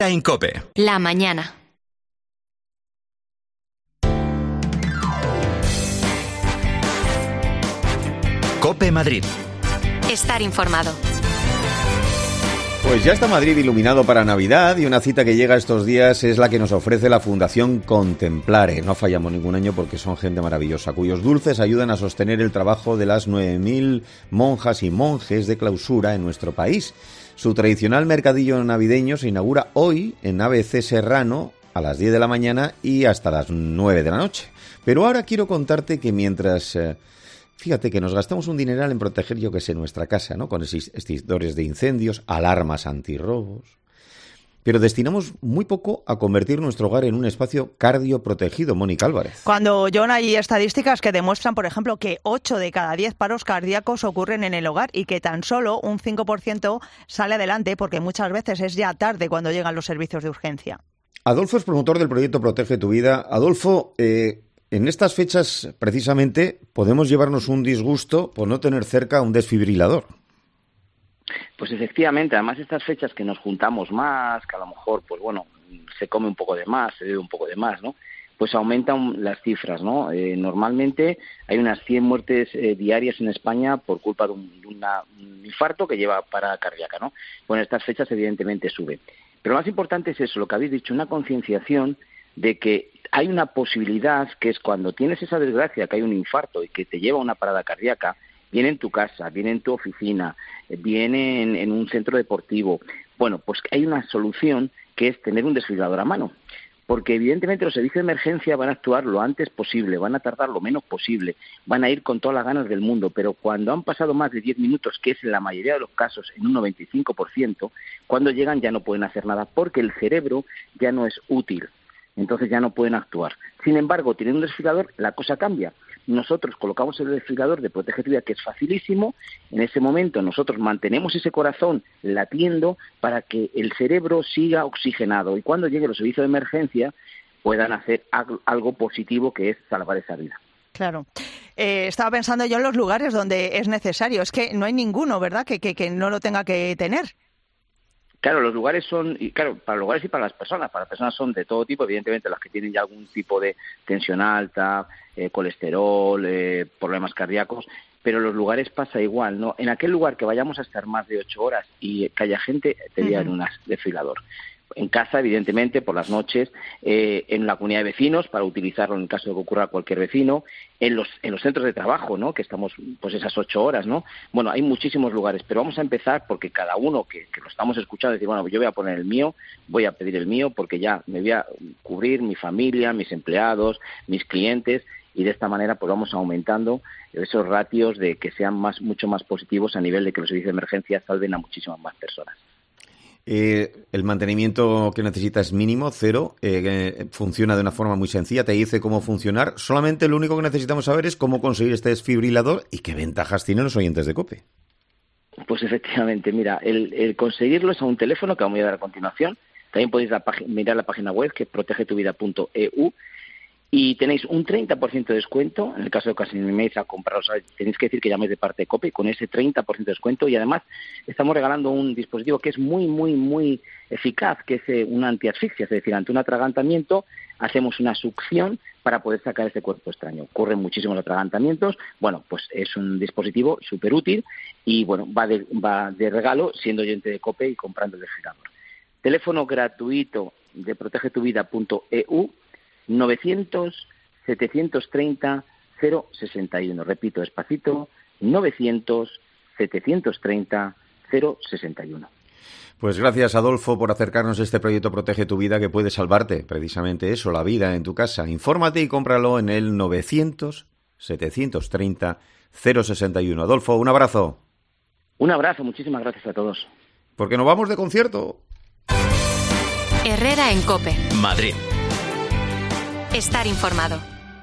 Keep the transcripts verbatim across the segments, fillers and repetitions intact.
En COPE. La mañana. COPE Madrid. Estar informado. Pues ya está Madrid iluminado para Navidad y una cita que llega estos días es la que nos ofrece la Fundación Contemplare. No fallamos ningún año porque son gente maravillosa, cuyos dulces ayudan a sostener el trabajo de las nueve mil monjas y monjes de clausura en nuestro país. Su tradicional mercadillo navideño se inaugura hoy en A B C Serrano a las diez de la mañana y hasta las nueve de la noche. Pero ahora quiero contarte que mientras... Eh, Fíjate que nos gastamos un dineral en proteger, yo que sé, nuestra casa, ¿no? Con extintores de incendios, alarmas antirrobos. Pero destinamos muy poco a convertir nuestro hogar en un espacio cardioprotegido, Mónica Álvarez. Cuando, John, hay estadísticas que demuestran, por ejemplo, que ocho de cada diez paros cardíacos ocurren en el hogar y que tan solo un cinco por ciento sale adelante porque muchas veces es ya tarde cuando llegan los servicios de urgencia. Adolfo es promotor del proyecto Protege tu Vida. Adolfo, eh... en estas fechas, precisamente, podemos llevarnos un disgusto por no tener cerca un desfibrilador. Pues efectivamente, además estas fechas que nos juntamos más, que a lo mejor, pues bueno, se come un poco de más, se bebe un poco de más, ¿no? Pues aumentan las cifras, ¿no? Eh, normalmente hay unas cien muertes eh, diarias en España por culpa de un, de una, un infarto que lleva parada cardíaca, ¿no? Bueno, estas fechas evidentemente sube. Pero lo más importante es eso, lo que habéis dicho, una concienciación de que hay una posibilidad que es cuando tienes esa desgracia, que hay un infarto y que te lleva a una parada cardíaca, viene en tu casa, viene en tu oficina, viene en, en un centro deportivo. Bueno, pues hay una solución que es tener un desfibrilador a mano. Porque evidentemente los servicios de emergencia van a actuar lo antes posible, van a tardar lo menos posible, van a ir con todas las ganas del mundo, pero cuando han pasado más de diez minutos, que es en la mayoría de los casos en un noventa y cinco por ciento, cuando llegan ya no pueden hacer nada porque el cerebro ya no es útil. Entonces ya no pueden actuar. Sin embargo, teniendo un desfibrilador, la cosa cambia. Nosotros colocamos el desfibrilador de Protege tu Vida, que es facilísimo. En ese momento nosotros mantenemos ese corazón latiendo para que el cerebro siga oxigenado y cuando llegue los servicios de emergencia puedan hacer algo positivo, que es salvar esa vida. Claro. Eh, estaba pensando yo en los lugares donde es necesario. Es que no hay ninguno, ¿verdad?, que, que, que no lo tenga que tener. Claro, los lugares son, y claro, para los lugares y para las personas, para las personas son de todo tipo, evidentemente las que tienen ya algún tipo de tensión alta, eh, colesterol, eh, problemas cardíacos, pero en los lugares pasa igual, ¿no? En aquel lugar que vayamos a estar más de ocho horas y que haya gente, te llevan uh-huh. un desfibrilador. En casa, evidentemente, por las noches, eh, en la comunidad de vecinos, para utilizarlo en el caso de que ocurra a cualquier vecino, en los en los centros de trabajo, ¿no?, que estamos pues esas ocho horas, ¿no? Bueno, hay muchísimos lugares, pero vamos a empezar porque cada uno que, que lo estamos escuchando, decir, bueno, yo voy a poner el mío, voy a pedir el mío, porque ya me voy a cubrir mi familia, mis empleados, mis clientes, y de esta manera pues vamos aumentando esos ratios de que sean más mucho más positivos a nivel de que los servicios de emergencia salven a muchísimas más personas. Eh, el mantenimiento que necesitas es mínimo, cero, eh, funciona de una forma muy sencilla, te dice cómo funcionar, solamente lo único que necesitamos saber es cómo conseguir este desfibrilador y qué ventajas tienen los oyentes de COPE. Pues efectivamente, mira, el, el conseguirlo es a un teléfono que vamos a dar a continuación, también podéis la pag- mirar la página web que es protege tu vida punto e u y tenéis un treinta por ciento de descuento, en el caso de que os animéis a comprarlos, tenéis que decir que llaméis de parte de COPE, con ese treinta por ciento de descuento, y además estamos regalando un dispositivo que es muy, muy, muy eficaz, que es eh, una antiasfixia, es decir, ante un atragantamiento hacemos una succión para poder sacar ese cuerpo extraño. Ocurren muchísimos atragantamientos, bueno, pues es un dispositivo súper útil y bueno, va de, va de regalo siendo oyente de COPE y comprando el desfibrilador. Teléfono gratuito de protege tu vida punto e u, novecientos, setecientos treinta, cero sesenta y uno. Repito despacito, novecientos, setecientos treinta, cero sesenta y uno. Pues gracias, Adolfo, por acercarnos a este proyecto Protege tu Vida, que puede salvarte, precisamente eso, la vida en tu casa. Infórmate y cómpralo en el novecientos, setecientos treinta, cero sesenta y uno. Adolfo, un abrazo. Un abrazo, muchísimas gracias a todos. Porque nos vamos de concierto. Herrera en COPE. Madrid. Estar informado.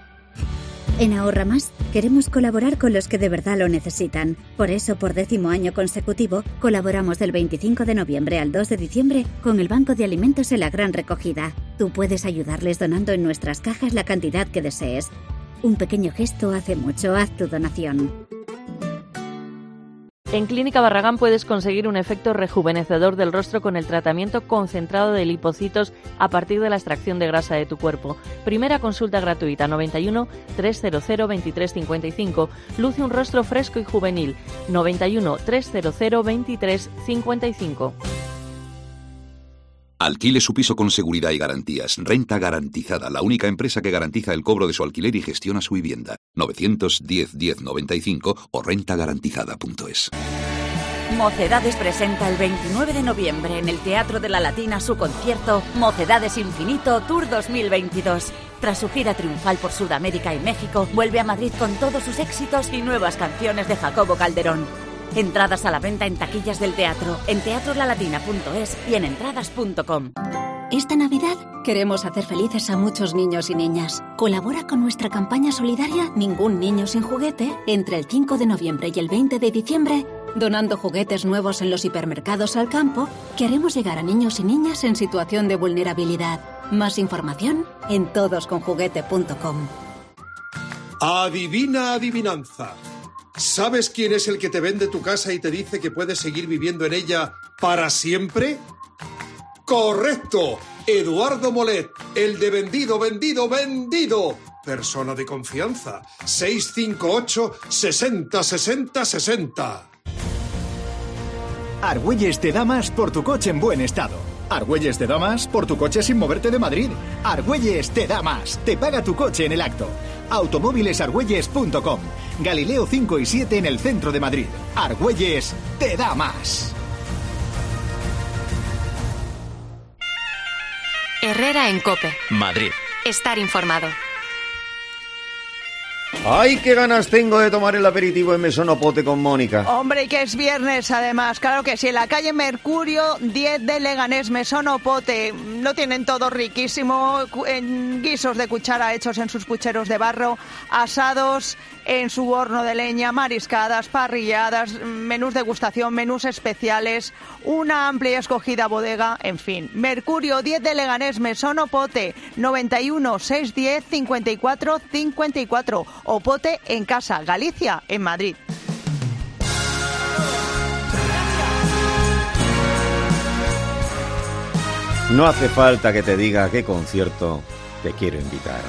En Ahorra Más queremos colaborar con los que de verdad lo necesitan. Por eso, por décimo año consecutivo, colaboramos del veinticinco de noviembre al dos de diciembre con el Banco de Alimentos en la Gran Recogida. Tú puedes ayudarles donando en nuestras cajas la cantidad que desees. Un pequeño gesto hace mucho. Haz tu donación. En Clínica Barragán puedes conseguir un efecto rejuvenecedor del rostro con el tratamiento concentrado de lipocitos a partir de la extracción de grasa de tu cuerpo. Primera consulta gratuita, noventa y uno, trescientos veintitrés cincuenta y cinco. Luce un rostro fresco y juvenil, noventa y uno, trescientos veintitrés cincuenta y cinco. Alquile su piso con seguridad y garantías. Renta Garantizada, la única empresa que garantiza el cobro de su alquiler y gestiona su vivienda. novecientos diez, diez noventa y cinco o renta garantizada punto es. Mocedades presenta el veintinueve de noviembre en el Teatro de la Latina su concierto Mocedades Infinito Tour dos mil veintidós. Tras su gira triunfal por Sudamérica y México, vuelve a Madrid con todos sus éxitos y nuevas canciones de Jacobo Calderón. Entradas a la venta en taquillas del teatro, en teatro la latina punto es y en entradas punto com. Esta Navidad queremos hacer felices a muchos niños y niñas. Colabora con nuestra campaña solidaria Ningún Niño Sin Juguete entre el cinco de noviembre y el veinte de diciembre, donando juguetes nuevos en los hipermercados Al Campo que haremos llegar a niños y niñas en situación de vulnerabilidad. Más información en todos con juguete punto com. Adivina adivinanza. ¿Sabes quién es el que te vende tu casa y te dice que puedes seguir viviendo en ella para siempre? ¡Correcto! Eduardo Molet, el de vendido, vendido, vendido. Persona de confianza. seis cinco ocho, sesenta, sesenta, sesenta. Argüelles te da más por tu coche en buen estado. Argüelles te da más por tu coche sin moverte de Madrid. Argüelles te da más. Te paga tu coche en el acto. automóviles argüelles punto com. Galileo cinco y siete en el centro de Madrid. Argüelles te da más. Herrera en COPE. Madrid. Estar informado. ¡Ay, qué ganas tengo de tomar el aperitivo en Mesón Opote con Mónica! Hombre, y que es viernes, además. Claro que sí, en la calle Mercurio, diez de Leganés, Mesón Opote. Lo tienen todo riquísimo, en guisos de cuchara hechos en sus pucheros de barro, asados en su horno de leña, mariscadas, parrilladas, menús degustación, menús especiales, una amplia y escogida bodega, en fin. Mercurio, diez de Leganés, Mesón Opote, noventa y uno, seiscientos diez, cincuenta y cuatro cincuenta y cuatro. Opote en casa, Galicia, en Madrid. No hace falta que te diga a qué concierto te quiero invitar.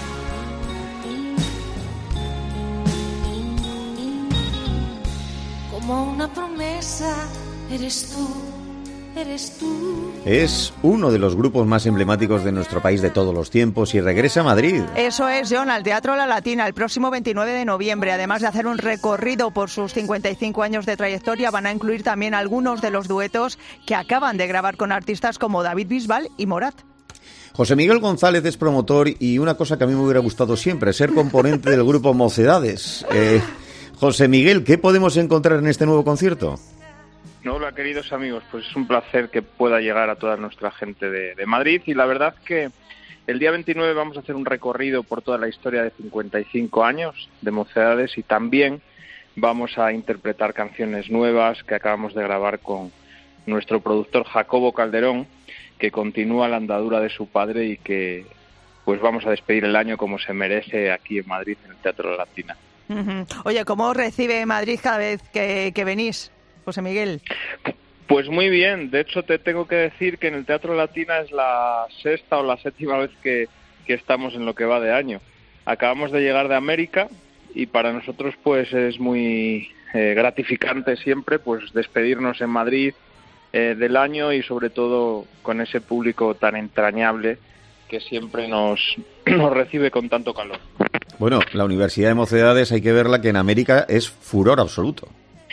Como una promesa, eres tú, eres tú. Es uno de los grupos más emblemáticos de nuestro país de todos los tiempos y regresa a Madrid. Eso es, John, al Teatro La Latina el próximo veintinueve de noviembre. Además de hacer un recorrido por sus cincuenta y cinco años de trayectoria, van a incluir también algunos de los duetos que acaban de grabar con artistas como David Bisbal y Morat. José Miguel González es promotor y una cosa que a mí me hubiera gustado siempre, ser componente del grupo Mocedades. Eh, José Miguel, ¿qué podemos encontrar en este nuevo concierto? Hola, queridos amigos, pues es un placer que pueda llegar a toda nuestra gente de, de Madrid y la verdad que el día veintinueve vamos a hacer un recorrido por toda la historia de cincuenta y cinco años de Mocedades y también vamos a interpretar canciones nuevas que acabamos de grabar con nuestro productor Jacobo Calderón, que continúa la andadura de su padre y que pues vamos a despedir el año como se merece aquí en Madrid, en el Teatro La Latina. Uh-huh. Oye, ¿cómo recibe Madrid cada vez que, que venís, José Miguel? Pues muy bien, de hecho te tengo que decir que en el Teatro Latina es la sexta o la séptima vez que, que estamos en lo que va de año. Acabamos de llegar de América y para nosotros pues es muy eh, gratificante siempre pues despedirnos en Madrid eh, del año y sobre todo con ese público tan entrañable que siempre nos, nos recibe con tanto calor. Bueno, la Universidad de Mocedades hay que verla que en América es furor absoluto.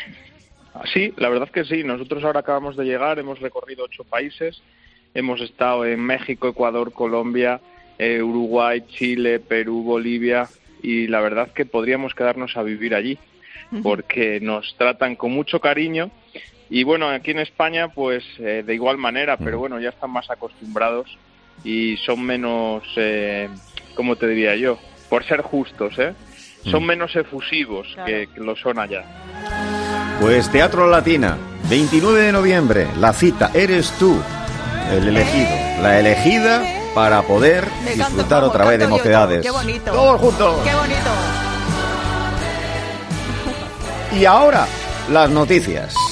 Sí, la verdad que sí. Nosotros ahora acabamos de llegar, hemos recorrido ocho países, hemos estado en México, Ecuador, Colombia, eh, Uruguay, Chile, Perú, Bolivia y la verdad que podríamos quedarnos a vivir allí porque nos tratan con mucho cariño y bueno, aquí en España pues eh, de igual manera, pero bueno, ya están más acostumbrados y son menos, eh, ¿cómo te diría yo? Por ser justos, ¿eh? Son menos efusivos claro. que, que lo son allá. Pues Teatro Latina, veintinueve de noviembre, la cita, eres tú, el elegido, la elegida para poder me disfrutar canto, otra vez de Mocedades. Qué bonito. Todos juntos. Qué bonito. Y ahora, las noticias.